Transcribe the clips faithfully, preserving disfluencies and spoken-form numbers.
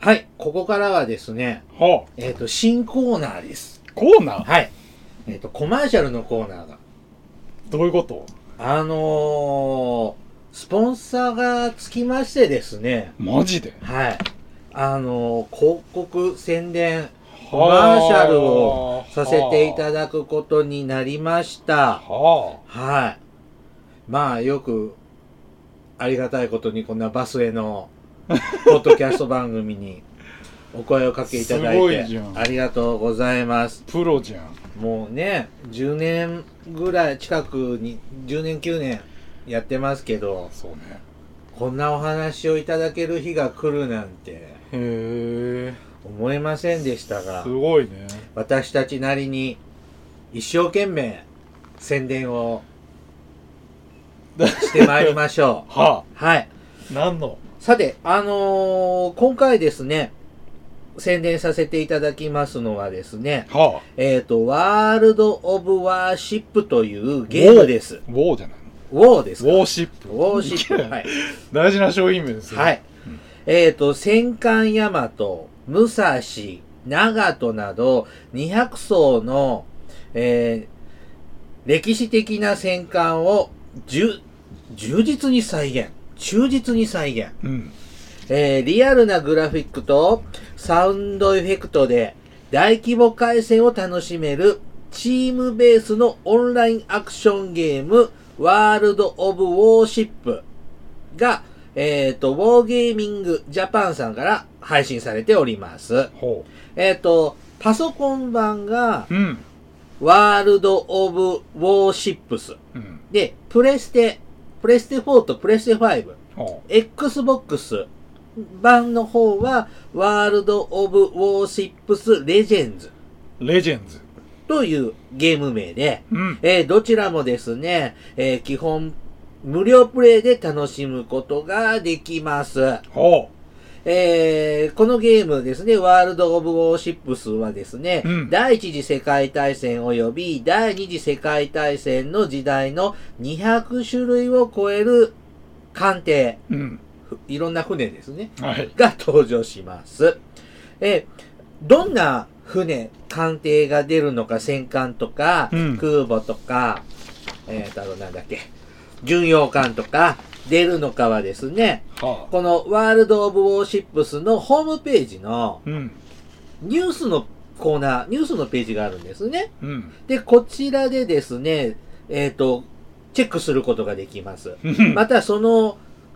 はい、ここからはですね、 はあ、 えっ、ー、と、新コーナーです。 コーナー？ はい。えっ、ー、と、コマーシャルのコーナーが。 どういうこと？ あのー、スポンサーがつきましてですね。 マジで？ はい。あのー、広告、宣伝、コマーシャルをさせていただくことになりました。 はあ、はい。まあ、よく、ありがたいことにこんなバスへのポッドキャスト番組にお声をかけいただいてありがとうございます。 プロじゃん。 もうね、じゅうねんぐらい近くに、じゅうねんきゅうねんやってますけど、 そうね。 こんなお話をいただける日が来るなんて、 へえ。 思いませんでしたが、 すごいね。 私たちなりに一生懸命宣伝をしてまいりましょう。 はあ、はい。 何の？ さて、あのー、今回ですね、宣伝させていただきますのはですね、 はあ、 えっ、ー、と、ワールド・オブ・ワーシップというゲームです。 ウォーじゃないの？ウォーですか？ ウォーシップ。 ウォーシップ。はい。 大事な商品名ですよ。 はい。うん、えっ、ー、と、戦艦大和、武蔵、長門などにひゃくそうの、えー、歴史的な戦艦を充実に再現。忠実に再現。うん、えー、リアルなグラフィックとサウンドエフェクトで大規模回戦を楽しめるチームベースのオンラインアクションゲームワールド・オブ・ウォーシップが、えっ、ー、と、ウォーゲーミングジャパンさんから配信されております。ほう。えっ、ー、と、パソコン版が、うん、ワールド・オブ・ウォーシップス、うん、で、プレステ、プレステフォーとプレステファイブ、Xbox 版の方は、ワールド・オブ・ウォーシップス・レジェンズ。 レジェンズ。 というゲーム名で、うん、えー、どちらもですね、えー、基本、無料プレイで楽しむことができます。ほう。えー、このゲームですね、ワールド・オブ・ウォーシップスはですね、うん、第一次世界大戦及び第二次世界大戦の時代のにひゃくしゅるいを超える艦艇、うん、いろんな船ですね、はい、が登場します。えー、どんな船、艦艇が出るのか、戦艦とか、うん、空母とか、えーと、なんだっけ、巡洋艦とか出るのかはですね、はあ、このワールド・オブ・ウォーシップスのホームページのニュースのコーナー、ニュースのページがあるんですね。うん、で、こちらでですね、えっと、チェックすることができます。またその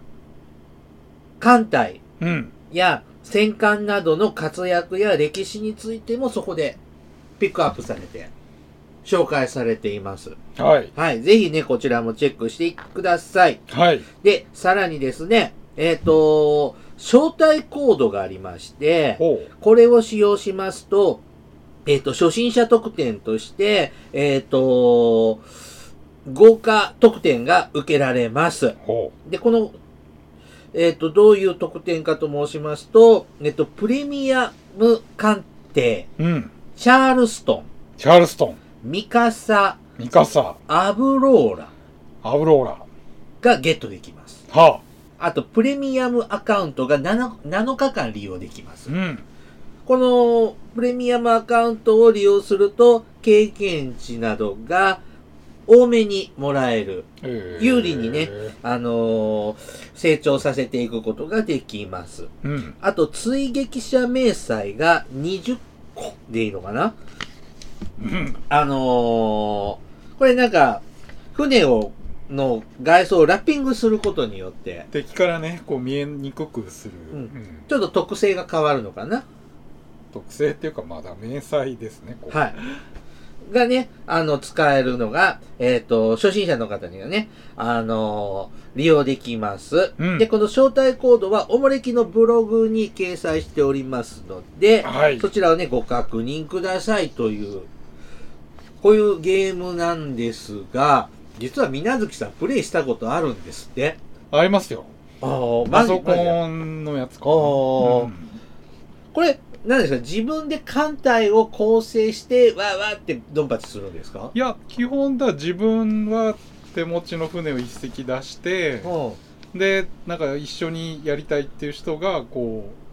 艦隊や戦艦などの活躍や歴史についてもそこでピックアップされて紹介されています。はい。はい。ぜひね、こちらもチェックしてください。はい。で、さらにですね、えっと、招待コードがありまして、これを使用しますと、えっと、初心者特典として、えっと、豪華特典が受けられます。で、この、えっと、どういう特典かと申しますと、えっと、プレミアム艦艇、うん、チャールストン。 チャールストン。 ミカサ、 ミカサ、 アブローラ、 アブローラがゲットできます。はあ。あと、プレミアムアカウントが 7, なのかかん利用できます。うん。このプレミアムアカウントを利用すると、経験値などが多めにもらえる。えー、有利にね、あのー、成長させていくことができます。うん。あと、追撃者明細がにじゅっこでいいのかな？うん、あのー、これなんか、船を、の外装をラッピングすることによって、 敵からね、こう見えにくくする、うんうん。 ちょっと特性が変わるのかな？ 特性っていうか、まだ明細ですね、こう。 はい。がね、あの、使えるのが、えっと、初心者の方にはね、あのー、利用できます、うん。で、この招待コードは、おもれきのブログに掲載しておりますので、はい、そちらをね、ご確認くださいという、こういうゲームなんですが、実は水無月さんプレイしたことあるんですって。 ありますよ。 ああ、 パソコンのやつかな。あ、うん、 これ、何ですか、自分で艦隊を構成して、わーわーってドンパチするんですか？ いや、基本だ、自分は手持ちの船を一隻出して、で、なんか一緒にやりたいっていう人が、こう、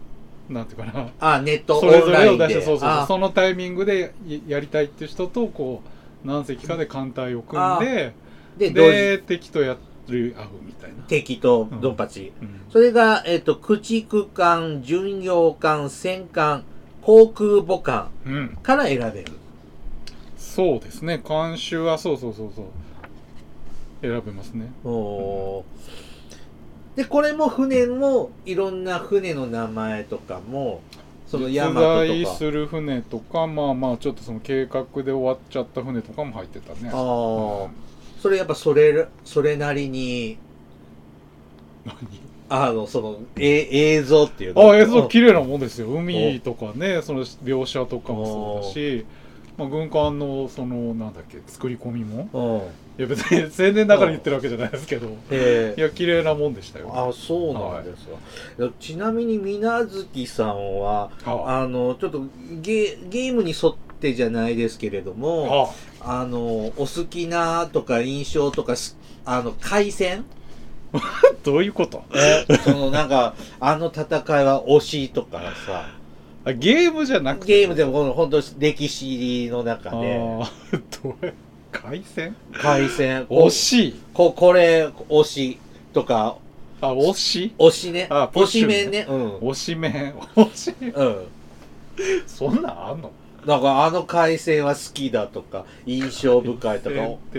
なんていうかなあネットそれぞれをオンラインで出してそうそうそうそのタイミングでやりたいっていう人とこう何隻かで艦隊を組んででで敵とやる合うみたいな敵とドンパチ、 うんうん、 それが、えーと、駆逐艦、巡洋艦、戦艦、航空母艦から選べる、うん、 そうですね艦種はそうそうそうそう選べますね。 おでこれも船もいろんな船の名前とかもそのヤマトとか実在する船とかまあまあちょっとその計画で終わっちゃった船とかも入ってたね。 ああ、うん、それやっぱそれそれなりに何あのそのえ映像っていうのあ映像綺麗なもんですよ。海とかねその描写とかもそうだし、まあ、軍艦のそのなんだっけ作り込みもいや別に宣伝だから言ってるわけじゃないですけど、えー、いや綺麗なもんでしたよ。 あそうなんですか、はい、ちなみに水無月さんは あ, あのちょっと ゲ, ゲームに沿ってじゃないですけれども あ, あのお好きなとか印象とかあの海戦どういうことえそのなんかあの戦いは推しとかさあゲームじゃなくてゲームでも本当歴史の中であどれ海戦海戦推しここれ推しとかあ推し推しねあ推し面ね、うん、 推し面推しうんそんなんあんのなんかあの海戦は好きだとか印象深いとか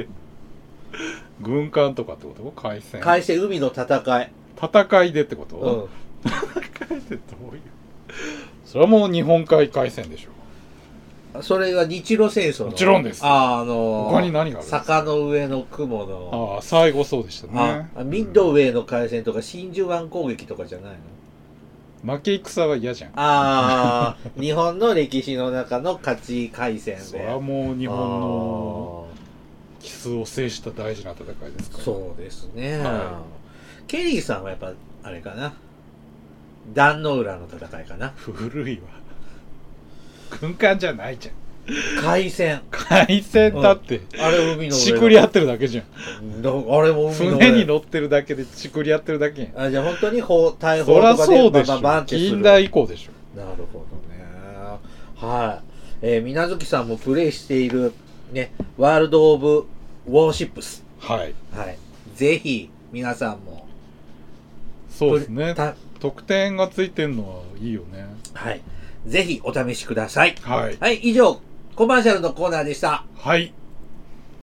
軍艦とかってこと海戦海戦海の戦い戦いでってこと、うん、戦いってどういうそれはもう日本海海戦でしょ。 それが日露戦争のもちろんです。 ああのー、 他に何がある坂の上の雲のああ最後そうでしたね。 あミッドウェーの海戦とか真珠湾攻撃とかじゃないの負け戦は嫌じゃん。 ああ日本の歴史の中の勝ち海戦でそれはもう日本の奇数を制した大事な戦いですから。 そうですね、はい、ケリーさんはやっぱあれかな壇ノ浦の戦いかな。 古いわ軍艦じゃないじゃん海戦海戦だって、うん、 あれ海の上ちくり合ってるだけじゃん。 あれも海の上船に乗ってるだけでちくり合ってるだけやん。 あじゃあ本当に大砲とかでバンバンってする。 近代以降でしょ。 なるほどね。はい、えー、水無月さんもプレイしているねワールドオブウォーシップスはいはい、ぜひ皆さんもそうですね特典がついてるのはいいよね。 はいぜひお試しください。 はい、 はい、以上コマーシャルのコーナーでした。 はい。